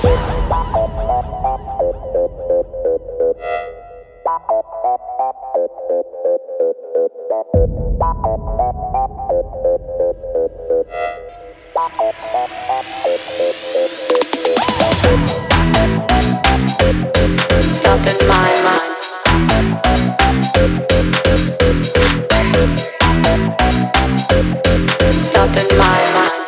Stop in my mind. Stop in my mind.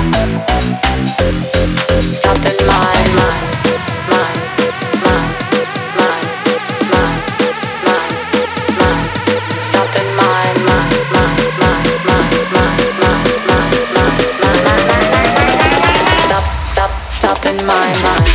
Stop in my mind. Mind, mind, mind, mind, mind, mind. Stop in my mind. Mind, mind, mind, mind, mind, mind, mind, mind. Stop in my mind.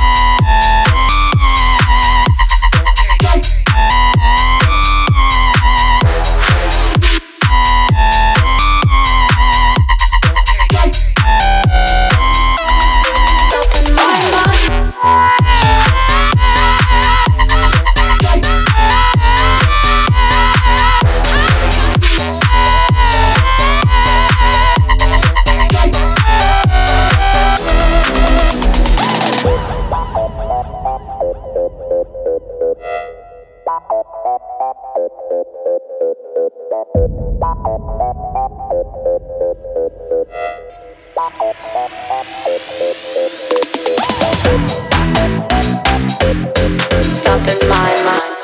Stop in my mind.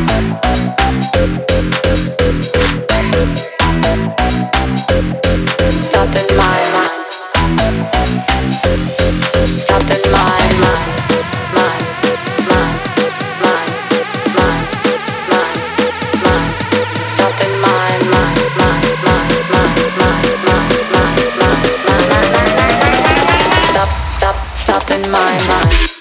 Stop in my mind. Stop in my mind. Mind, mind, mind, mind, mind, mind. Stop in my mind. Mind, mind, mind, mind, mind, mind, mind, mind, mind. Stop in my mind.